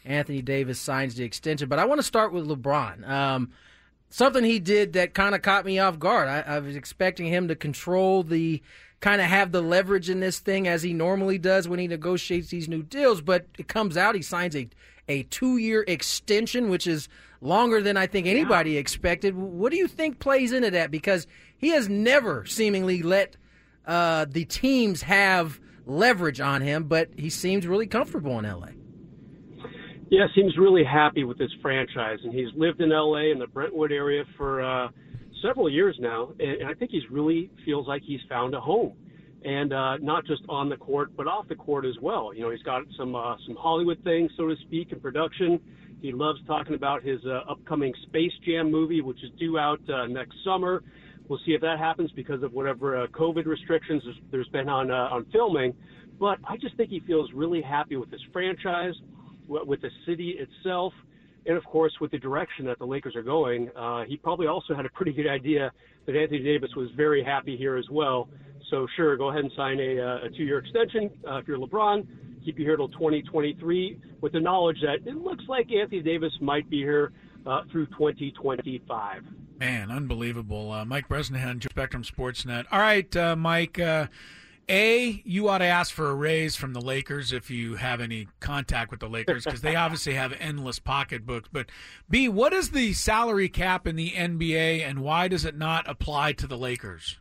Speaker 1: Anthony Davis signs the extension. But I want to start with LeBron. Um, something he did that kind of caught me off guard. I, I was expecting him to control the kind of have the leverage in this thing as he normally does when he negotiates these new deals. But it comes out he signs a, a two-year extension, which is longer than I think anybody yeah. expected. What do you think plays into that? Because he has never seemingly let uh, the teams have leverage on him, but he seems really comfortable in L A.
Speaker 4: Yeah, seems really happy with this franchise, and he's lived in L A in the Brentwood area for uh, several years now, and I think he's really feels like he's found a home, and uh, not just on the court, but off the court as well. You know, he's got some uh, some Hollywood things, so to speak, in production. He loves talking about his uh, upcoming Space Jam movie, which is due out uh, next summer. We'll see if that happens because of whatever uh, COVID restrictions there's been on uh, on filming. But I just think he feels really happy with his franchise, with the city itself, and, of course, with the direction that the Lakers are going. Uh, he probably also had a pretty good idea that Anthony Davis was very happy here as well. So, sure, go ahead and sign a, a two-year extension uh, if you're LeBron. Keep you here till twenty twenty-three with the knowledge that it looks like Anthony Davis might be here uh, through twenty twenty-five.
Speaker 2: Man, unbelievable. Uh, Mike Bresnahan, Spectrum Sportsnet. All right, uh, Mike, uh, A, you ought to ask for a raise from the Lakers if you have any contact with the Lakers, because they obviously have endless pocketbooks. But B, what is the salary cap in the N B A, and why does it not apply to the Lakers?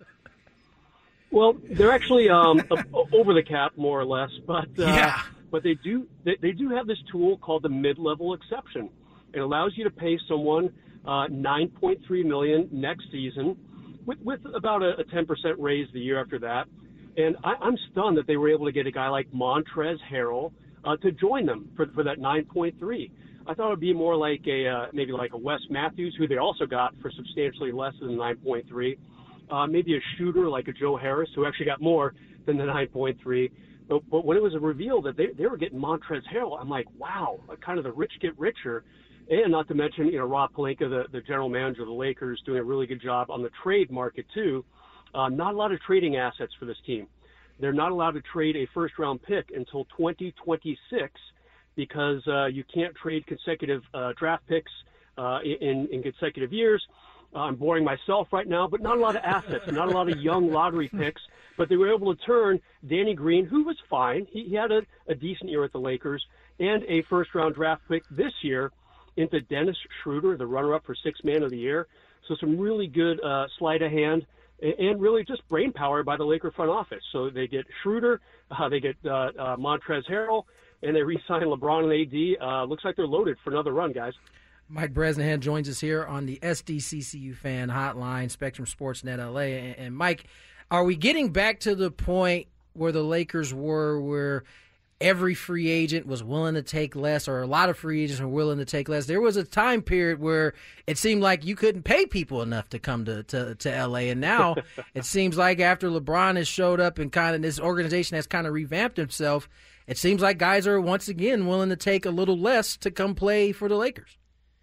Speaker 4: Well, they're actually um, over the cap, more or less, but uh,
Speaker 2: yeah.
Speaker 4: but they do they, they do have this tool called the mid-level exception. It allows you to pay someone uh, nine point three million dollars next season, with with about a, a ten percent raise the year after that. And I, I'm stunned that they were able to get a guy like Montrezl Harrell uh, to join them for for that nine point three. I thought it would be more like a uh, maybe like a Wes Matthews, who they also got for substantially less than nine point three. Uh, maybe a shooter like a Joe Harris, who actually got more than the nine point three. But, but when it was revealed that they, they were getting Montrezl Harrell, I'm like, wow, kind of the rich get richer. And not to mention, you know, Rob Pelinka, the, the general manager of the Lakers, doing a really good job on the trade market, too. Uh, not a lot of trading assets for this team. They're not allowed to trade a first-round pick until twenty twenty-six because uh, you can't trade consecutive uh, draft picks uh, in, in consecutive years. Uh, I'm boring myself right now, but not a lot of assets, not a lot of young lottery picks. But they were able to turn Danny Green, who was fine. He, he had a, a decent year at the Lakers, and a first-round draft pick this year into Dennis Schroeder, the runner-up for Sixth Man of the Year. So some really good uh, sleight of hand and, and really just brain power by the Laker front office. So they get Schroeder, uh, they get uh, uh, Montrezl Harrell, and they re-sign LeBron and A D. Uh, looks like they're loaded for another run, guys.
Speaker 1: Mike Bresnahan joins us here on the S D C C U Fan Hotline, Spectrum Sportsnet L A. And, and Mike, are we getting back to the point where the Lakers were, where every free agent was willing to take less, or a lot of free agents were willing to take less? There was a time period where it seemed like you couldn't pay people enough to come to, to, to L A. And now it seems like after LeBron has showed up and kind of this organization has kind of revamped itself, it seems like guys are once again willing to take a little less to come play for the Lakers.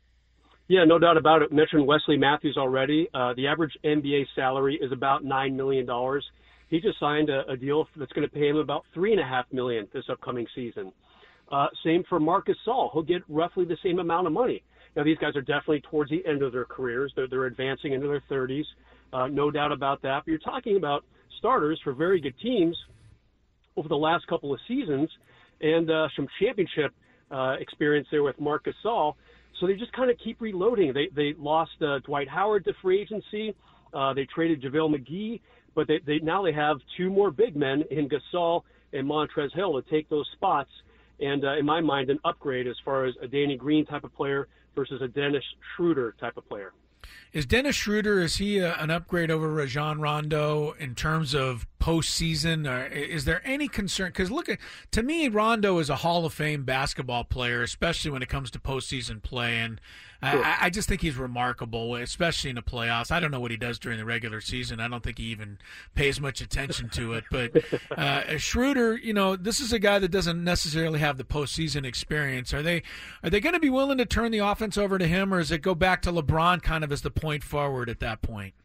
Speaker 4: Yeah, no doubt about it. Mentioned Wesley Matthews already. Uh, the average N B A salary is about nine million dollars. He just signed a, a deal that's going to pay him about three and a half million this upcoming season. Uh, same for Marc Gasol. He'll get roughly the same amount of money. Now, these guys are definitely towards the end of their careers. They're, they're advancing into their thirties. Uh, no doubt about that. But you're talking about starters for very good teams over the last couple of seasons, and uh, some championship uh, experience there with Marc Gasol. So they just kind of keep reloading. They they lost uh, Dwight Howard to free agency. Uh, they traded JaVale McGee, but they, they now they have two more big men in Gasol and Montrezl Harrell to take those spots. And uh, in my mind, an upgrade as far as a Danny Green type of player versus a Dennis Schroeder type of player.
Speaker 2: Is Dennis Schroeder, is he a, an upgrade over Rajon Rondo in terms of postseason? Or is there any concern? Because look, at to me, Rondo is a Hall of Fame basketball player, especially when it comes to postseason play. And sure. I, I just think he's remarkable, especially in the playoffs. I don't know what he does during the regular season. I don't think he even pays much attention to it. But uh, Schroeder, you know, this is a guy that doesn't necessarily have the postseason experience. Are they are they going to be willing to turn the offense over to him, or does it go back to LeBron kind of as the point forward at that point?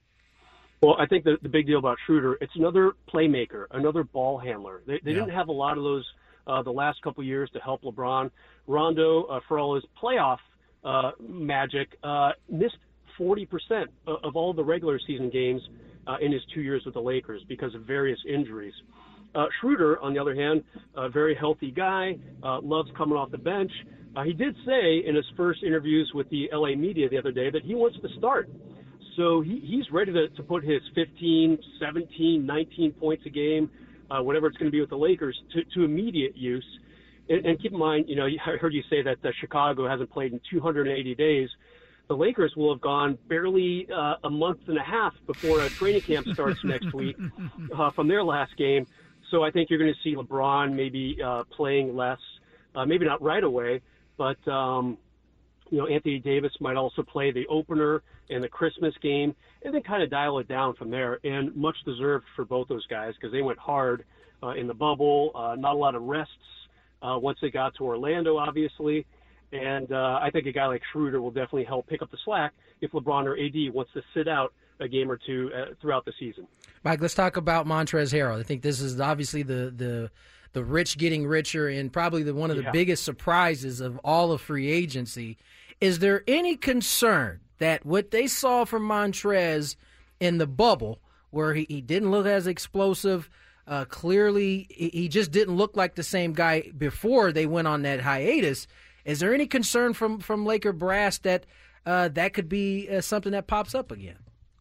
Speaker 4: Well, I think the, the big deal about Schroeder, it's another playmaker, another ball handler. They, they yeah. didn't have a lot of those uh, the last couple years to help LeBron. Rondo, uh, for all his playoff uh, magic, uh, missed forty percent of all the regular season games uh, in his two years with the Lakers because of various injuries. Uh, Schroeder, on the other hand, a very healthy guy, uh, loves coming off the bench. Uh, he did say in his first interviews with the L A media the other day that he wants to start. So he, he's ready to, to put his fifteen, seventeen, nineteen points a game, uh, whatever it's going to be with the Lakers, to, to immediate use. And, and keep in mind, you know, I heard you say that uh, Chicago hasn't played in two hundred eighty days. The Lakers will have gone barely uh, a month and a half before a training camp starts next week uh, from their last game. So I think you're going to see LeBron maybe uh, playing less, uh, maybe not right away, but, um, you know, Anthony Davis might also play the opener and the Christmas game and then kind of dial it down from there. And much deserved for both those guys because they went hard uh, in the bubble, uh, not a lot of rests uh, once they got to Orlando, obviously. And uh, I think a guy like Schroeder will definitely help pick up the slack if LeBron or A D wants to sit out a game or two uh, throughout the season.
Speaker 1: Mike, let's talk about Montrezl Harrell. I think this is obviously the the the rich getting richer and probably the one of the
Speaker 4: Yeah.
Speaker 1: biggest surprises of all of free agency. Is there any concern that what they saw from Montrez in the bubble, where he, he didn't look as explosive, uh, clearly he, he just didn't look like the same guy before they went on that hiatus? Is there any concern from, from Laker brass that uh, that could be uh, something that pops up again?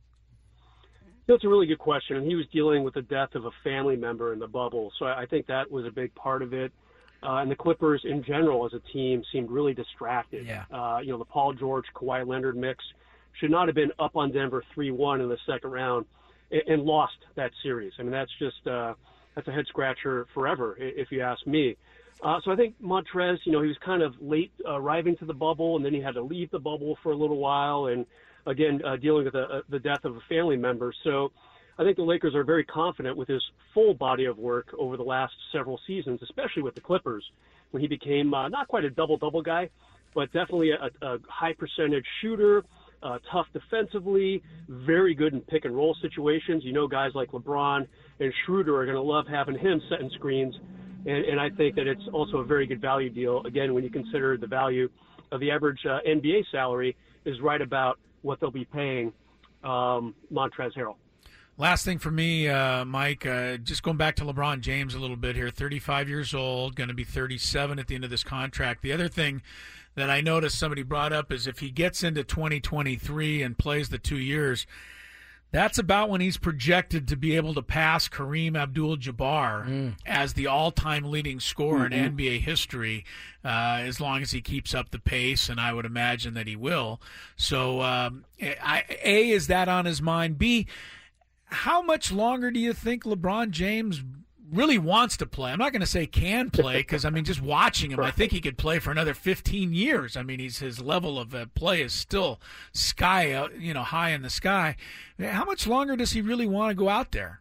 Speaker 4: That's a really good question. And he was dealing with the death of a family member in the bubble. So I think that was a big part of it. Uh, and the Clippers in general as a team seemed really distracted.
Speaker 1: Yeah.
Speaker 4: Uh, you know, the Paul George, Kawhi Leonard mix should not have been up on Denver three one in the second round and, and lost that series. I mean, that's just uh, that's a head scratcher forever, if you ask me. Uh, so I think Montrez, you know, he was kind of late uh, arriving to the bubble, and then he had to leave the bubble for a little while, and again, uh, dealing with the, uh, the death of a family member. So I think the Lakers are very confident with his full body of work over the last several seasons, especially with the Clippers, when he became uh, not quite a double-double guy, but definitely a, a high-percentage shooter, uh, tough defensively, very good in pick-and-roll situations. You know, guys like LeBron and Schroeder are going to love having him setting screens. And, and I think that it's also a very good value deal, again, when you consider the value of the average uh, N B A salary is right about what they'll be paying um, Montrezl Harrell.
Speaker 2: Last thing for me, uh, Mike, uh, just going back to LeBron James a little bit here, thirty-five years old, going to be thirty-seven at the end of this contract. The other thing that I noticed somebody brought up is if he gets into twenty twenty-three and plays the two years, that's about when he's projected to be able to pass Kareem Abdul-Jabbar mm. as the all-time leading scorer mm-hmm. in N B A history, uh, as long as he keeps up the pace, and I would imagine that he will. So, um, I, A, is that on his mind? B, how much longer do you think LeBron James really wants to play? I'm not going to say can play because, I mean, just watching him, I think he could play for another fifteen years. I mean, he's his level of uh, play is still sky, uh, you know, high in the sky. How much longer does he really want to go out there?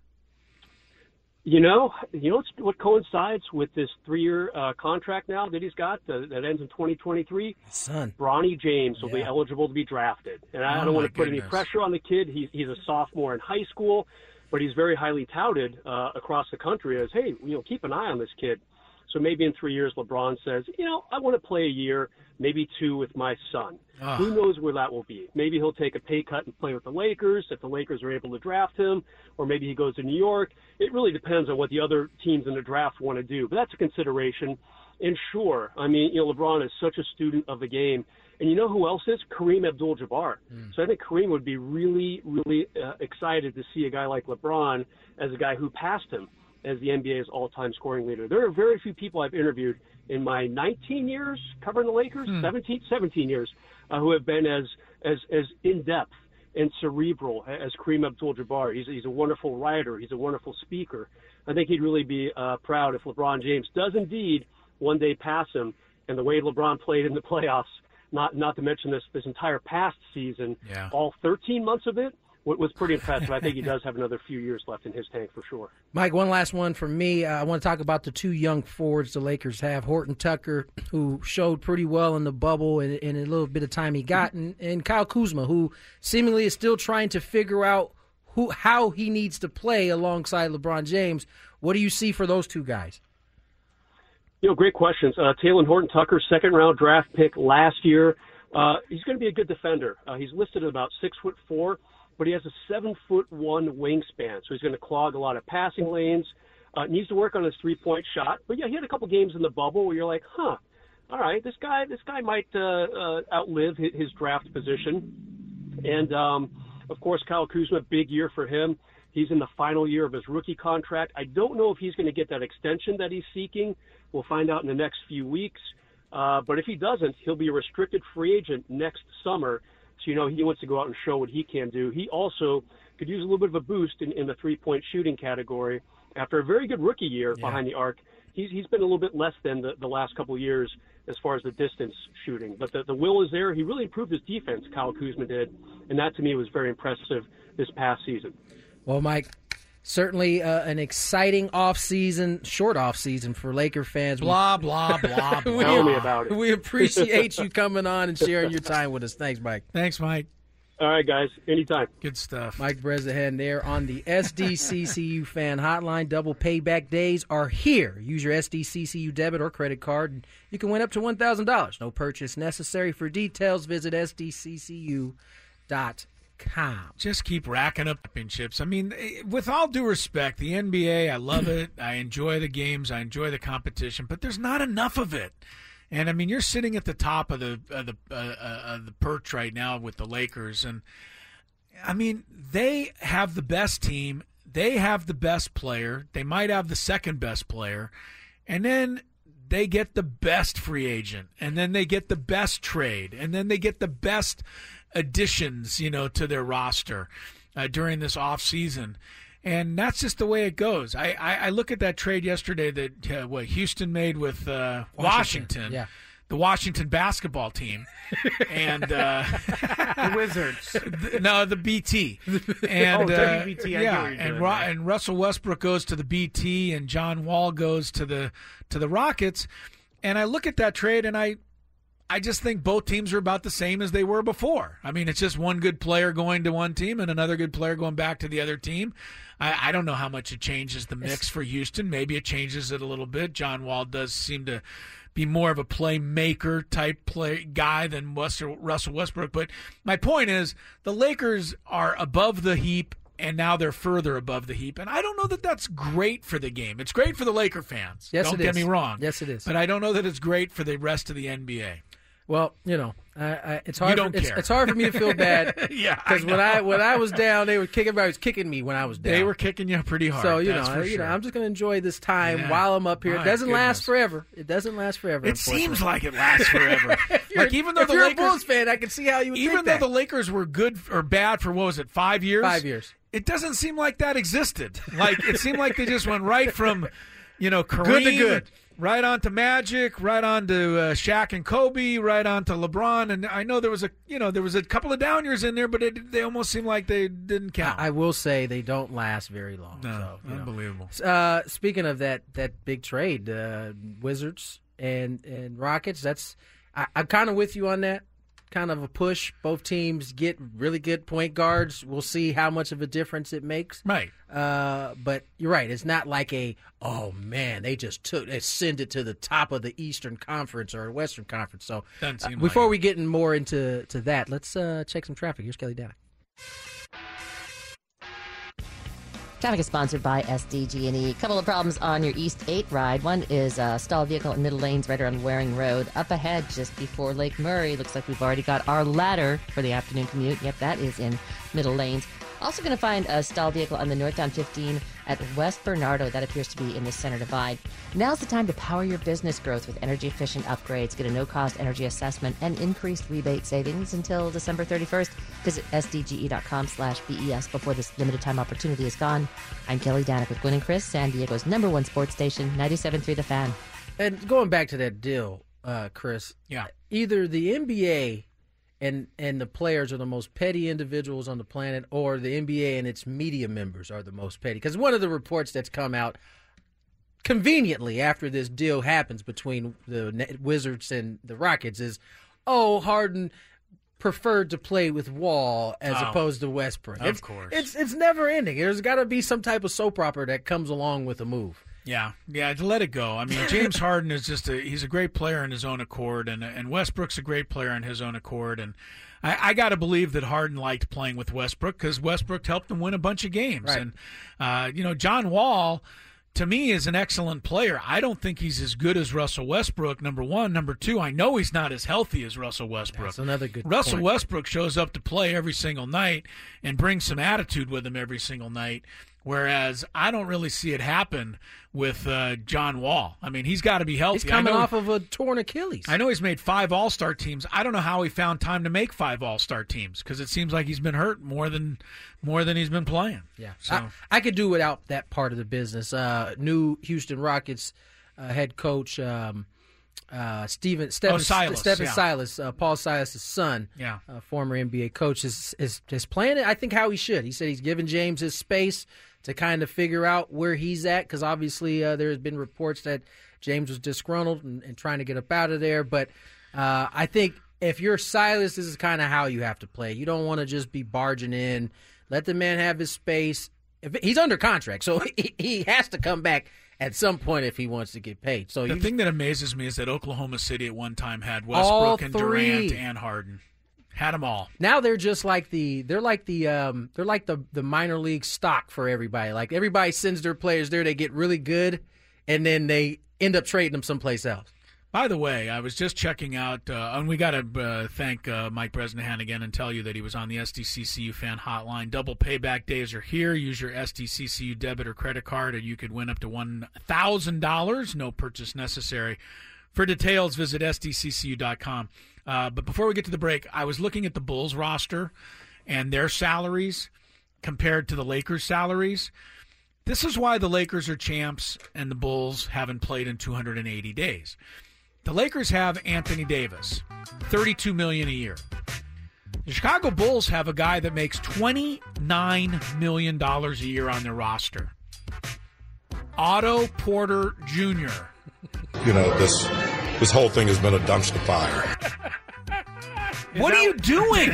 Speaker 4: You know, you know what's, what coincides with this three-year uh, contract now that he's got uh, that ends in twenty twenty-three?
Speaker 1: Son.
Speaker 4: Bronny James will
Speaker 1: yeah.
Speaker 4: be eligible to be drafted. And I
Speaker 2: oh
Speaker 4: don't want to put
Speaker 2: goodness.
Speaker 4: any pressure on the kid. He's, he's a sophomore in high school, but he's very highly touted uh, across the country as, hey, you know, keep an eye on this kid. So maybe in three years, LeBron says, you know, I want to play a year, maybe two with my son.
Speaker 2: Oh.
Speaker 4: Who knows where that will be? Maybe he'll take a pay cut and play with the Lakers if the Lakers are able to draft him, or maybe he goes to New York. It really depends on what the other teams in the draft want to do, but that's a consideration. And sure, I mean, you know, LeBron is such a student of the game. And you know who else is? Kareem Abdul-Jabbar. Mm. So I think Kareem would be really, really uh, excited to see a guy like LeBron as a guy who passed him as the N B A's all-time scoring leader. There are very few people I've interviewed in my nineteen years covering the Lakers, mm. seventeen, seventeen years, uh, who have been as as as in-depth and cerebral as Kareem Abdul-Jabbar. He's, he's a wonderful writer. He's a wonderful speaker. I think he'd really be uh, proud if LeBron James does indeed one day pass him. And the way LeBron played in the playoffs, not not to mention this this entire past season,
Speaker 2: yeah.
Speaker 4: all thirteen months of it, was pretty impressive. I think he does have another few years left in his tank for sure.
Speaker 1: Mike, one last one for me. Uh, I want to talk about the two young forwards the Lakers have. Horton Tucker, who showed pretty well in the bubble in, in a little bit of time he got, and, and Kyle Kuzma, who seemingly is still trying to figure out who how he needs to play alongside LeBron James. What do you see for those two guys?
Speaker 4: You know, great questions. Uh, Taylor Horton-Tucker, second-round draft pick last year. Uh, he's going to be a good defender. Uh, he's listed at about six foot four, but he has a seven foot one wingspan, so he's going to clog a lot of passing lanes. Uh, needs to work on his three-point shot. But yeah, he had a couple games in the bubble where you're like, huh, all right, this guy, this guy might uh, uh, outlive his, his draft position. And um, of course, Kyle Kuzma, big year for him. He's in the final year of his rookie contract. I don't know if he's going to get that extension that he's seeking. We'll find out in the next few weeks. Uh, but if he doesn't, he'll be a restricted free agent next summer. So, you know, he wants to go out and show what he can do. He also could use a little bit of a boost in, in the three-point shooting category. After a very good rookie year
Speaker 2: yeah.
Speaker 4: behind the arc, he's he's been a little bit less than the, the last couple of years as far as the distance shooting. But the, the will is there. He really improved his defense, Kyle Kuzma did. And that, to me, was very impressive this past season.
Speaker 1: Well, Mike, certainly uh, an exciting offseason, short offseason for Laker fans.
Speaker 2: Blah, blah, blah, blah.
Speaker 4: Tell me about it.
Speaker 1: We appreciate you coming on and sharing your time with us. Thanks, Mike.
Speaker 2: Thanks, Mike.
Speaker 4: All right, guys. Anytime.
Speaker 2: Good stuff.
Speaker 1: Mike Bresnahan there on the S D C C U fan hotline. Double payback days are here. Use your S D C C U debit or credit card, and you can win up to one thousand dollars. No purchase necessary. For details, visit S D C C U dot com.
Speaker 2: Just keep racking up championships. I mean, with all due respect, the N B A, I love it. I enjoy the games. I enjoy the competition, but there's not enough of it. And I mean, you're sitting at the top of the of the uh, uh, the perch right now with the Lakers, and I mean, they have the best team. They have the best player. They might have the second best player, and then they get the best free agent, and then they get the best trade, and then they get the best additions, you know, to their roster uh, during this off season. And that's just the way it goes. I, I, I look at that trade yesterday that uh, what Houston made with uh, Washington, Washington
Speaker 1: yeah.
Speaker 2: the Washington basketball team, and uh,
Speaker 3: the Wizards.
Speaker 2: The, no, the B T. And,
Speaker 3: oh,
Speaker 2: uh,
Speaker 3: W B T. I
Speaker 2: yeah,
Speaker 3: get what you're
Speaker 2: and
Speaker 3: doing
Speaker 2: Ru-
Speaker 3: there.
Speaker 2: and Russell Westbrook goes to the B T, and John Wall goes to the to the Rockets. And I look at that trade, and I. I just think both teams are about the same as they were before. I mean, it's just one good player going to one team and another good player going back to the other team. I, I don't know how much it changes the mix for Houston. Maybe it changes it a little bit. John Wall does seem to be more of a playmaker type play guy than Russell Westbrook. But my point is the Lakers are above the heap, and now they're further above the heap. And I don't know that that's great for the game. It's great for the Laker fans.
Speaker 1: Yes,
Speaker 2: don't
Speaker 1: it
Speaker 2: get
Speaker 1: is.
Speaker 2: me wrong.
Speaker 1: Yes, it is.
Speaker 2: But I don't know that it's great for the rest of the N B A.
Speaker 1: Well, you know, I, I, it's hard.
Speaker 2: You don't
Speaker 1: for, it's,
Speaker 2: care.
Speaker 1: it's hard for me to feel bad.
Speaker 2: Yeah, I
Speaker 1: because when I when I was down, they were kicking. Everybody was kicking me when I was down.
Speaker 2: They were kicking you pretty hard.
Speaker 1: So you
Speaker 2: that's
Speaker 1: know,
Speaker 2: for
Speaker 1: you
Speaker 2: sure.
Speaker 1: know, I'm just going to enjoy this time
Speaker 2: Yeah.
Speaker 1: while I'm up here.
Speaker 2: My
Speaker 1: It doesn't
Speaker 2: goodness.
Speaker 1: last forever. It doesn't last forever.
Speaker 2: It seems
Speaker 1: unfortunately.
Speaker 2: like it lasts forever. like even though
Speaker 1: if
Speaker 2: the
Speaker 1: you're
Speaker 2: Lakers,
Speaker 1: a Bulls fan, I can see how you would
Speaker 2: even
Speaker 1: think
Speaker 2: though
Speaker 1: that.
Speaker 2: the Lakers were good or bad for what was it, five years?
Speaker 1: Five years.
Speaker 2: It doesn't seem like that existed. Like it seemed like they just went right from, you know, Kareem,
Speaker 1: Good to good.
Speaker 2: right on to Magic, right on to uh, Shaq and Kobe, right on to LeBron. And I know there was a, you know, there was a couple of down years in there, but it, they almost seemed like they didn't count.
Speaker 1: I, I will say they don't last very long.
Speaker 2: no,
Speaker 1: so, you know.
Speaker 2: unbelievable.
Speaker 1: Uh, speaking of that, that big trade, uh, Wizards and and Rockets. That's I, I'm kind of with you on that. Kind of a push. Both teams get really good point guards. We'll see how much of a difference it makes.
Speaker 2: Right.
Speaker 1: Uh, but you're right. It's not like a oh man, they just took they send it to the top of the Eastern Conference or Western Conference. So
Speaker 2: Doesn't seem
Speaker 1: uh, before
Speaker 2: like it.
Speaker 1: we get in more into to that, let's uh, check some traffic. Here's Kelly Danek.
Speaker 5: Traffic is sponsored by S D G and E. Couple of problems on your East eight ride. One is a stalled vehicle in middle lanes right around Waring Road. Up ahead, just before Lake Murray, looks like we've already got our ladder for the afternoon commute. Yep, that is in middle lanes. Also going to find a stalled vehicle on the northbound fifteen at West Bernardo. That appears to be in the center divide. Now's the time to power your business growth with energy-efficient upgrades. Get a no-cost energy assessment and increased rebate savings until December thirty-first. Visit sdge.com slash BES before this limited-time opportunity is gone. I'm Kelly Danek with Gwen and Chris, San Diego's number one sports station, ninety-seven point three The Fan.
Speaker 1: And going back to that deal, uh, Chris.
Speaker 2: Yeah.
Speaker 1: Either the N B A and and the players are the most petty individuals on the planet, or the N B A and its media members are the most petty. Because one of the reports that's come out conveniently after this deal happens between the Wizards and the Rockets is, oh, Harden preferred to play with Wall as
Speaker 2: Oh,
Speaker 1: opposed to Westbrook.
Speaker 2: of
Speaker 1: it's,
Speaker 2: course.
Speaker 1: It's it's never ending. There's got to be some type of soap opera that comes along with a move.
Speaker 2: Yeah, yeah, to let it go. I mean, James Harden is just a he's a great player in his own accord, and and Westbrook's a great player in his own accord, and I, I got to believe that Harden liked playing with Westbrook because Westbrook helped him win a bunch of games,
Speaker 1: Right.
Speaker 2: and uh, you know, John Wall, to me, is an excellent player. I don't think he's as good as Russell Westbrook, number one. Number two, I know he's not as healthy as Russell Westbrook.
Speaker 1: That's another good
Speaker 2: Russell
Speaker 1: point.
Speaker 2: Westbrook shows up to play every single night and brings some attitude with him every single night, whereas I don't really see it happen with uh, John Wall. I mean, he's got to be healthy.
Speaker 1: He's coming
Speaker 2: I know,
Speaker 1: off of a torn Achilles.
Speaker 2: I know he's made five All-Star teams. I don't know how he found time to make five All-Star teams because it seems like he's been hurt more than more than he's been playing.
Speaker 1: Yeah,
Speaker 2: So.
Speaker 1: I, I could do without that part of the business. Uh, new Houston Rockets uh, head coach um, uh, Steven Stephen,
Speaker 2: Oh, Silas,
Speaker 1: Stephen
Speaker 2: yeah.
Speaker 1: Silas, uh, Paul Silas' son,
Speaker 2: Yeah.
Speaker 1: uh, former N B A coach, is, is is playing it. I think how he should. He said he's giving James his space to kind of figure out where he's at because obviously uh, there has been reports that James was disgruntled and, and trying to get up out of there. But uh, I think if you're Silas, this is kind of how you have to play. You don't want to just be barging in. Let the man have his space. If he's under contract, so he, he has to come back at some point if he wants to get paid. So
Speaker 2: The
Speaker 1: you,
Speaker 2: thing that amazes me is that Oklahoma City at one time had
Speaker 1: All
Speaker 2: Westbrook and
Speaker 1: three.
Speaker 2: Durant and Harden. Had them all.
Speaker 1: now they're just like the they're like the um, they're like the the minor league stock for everybody. Like everybody sends their players there, they get really good, and then they end up trading them someplace else.
Speaker 2: By the way, I was just checking out, uh, and we got to uh, thank uh, Mike Bresnahan again and tell you that he was on the S D C C U fan hotline. Double payback days are here. Use your S D C C U debit or credit card, and you could win up to one thousand dollars. No purchase necessary. For details, visit S D C C U dot com. Uh, but before we get to the break, I was looking at the Bulls roster and their salaries compared to the Lakers' salaries. This is why the Lakers are champs and the Bulls haven't played in two hundred eighty days. The Lakers have Anthony Davis, thirty-two million dollars a year. The Chicago Bulls have a guy that makes twenty-nine million dollars a year on their roster. Otto Porter Junior
Speaker 6: You know, this this whole thing has been a dumpster fire.
Speaker 2: What are you doing?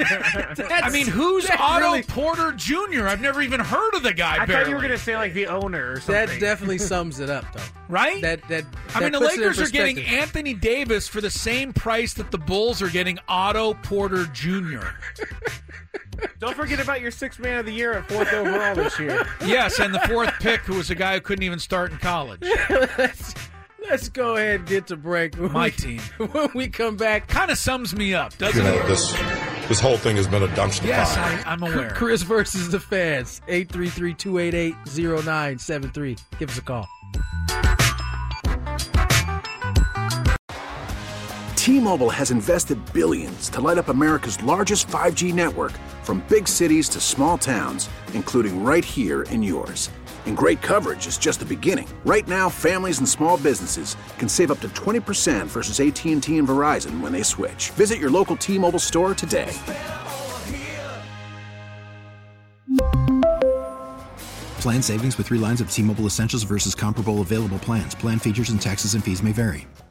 Speaker 2: I mean, who's
Speaker 1: that's
Speaker 2: Otto
Speaker 1: really-
Speaker 2: Porter Junior? I've never even heard of the guy.
Speaker 3: I
Speaker 2: barely.
Speaker 3: thought you were going to say like the owner or something.
Speaker 1: That definitely sums it up, though.
Speaker 2: Right?
Speaker 1: That that.
Speaker 2: I
Speaker 1: that
Speaker 2: mean, the
Speaker 1: puts it in
Speaker 2: Lakers are getting
Speaker 1: perspective.
Speaker 2: Anthony Davis for the same price that the Bulls are getting Otto Porter Junior
Speaker 3: Don't forget about your sixth man of the year at fourth overall this year.
Speaker 2: Yes, and the fourth pick, who was a guy who couldn't even start in college.
Speaker 1: let's, let's go ahead and get to break. When
Speaker 2: My
Speaker 1: we,
Speaker 2: team.
Speaker 1: When we come back,
Speaker 2: Kind of sums me up,
Speaker 6: You
Speaker 2: doesn't
Speaker 6: know,
Speaker 2: it?
Speaker 6: this this whole thing has been a dumpster
Speaker 2: Yes,
Speaker 6: fire.
Speaker 2: I, I'm aware.
Speaker 1: Chris versus the fans. eight three three, two eight eight, zero nine seven three. Give us a call.
Speaker 7: T-Mobile has invested billions to light up America's largest five G network, from big cities to small towns, including right here in yours. And great coverage is just the beginning. Right now, families and small businesses can save up to twenty percent versus A T and T and Verizon when they switch. Visit your local T-Mobile store today.
Speaker 8: Plan savings with three lines of T-Mobile Essentials versus comparable available plans. Plan features and taxes and fees may vary.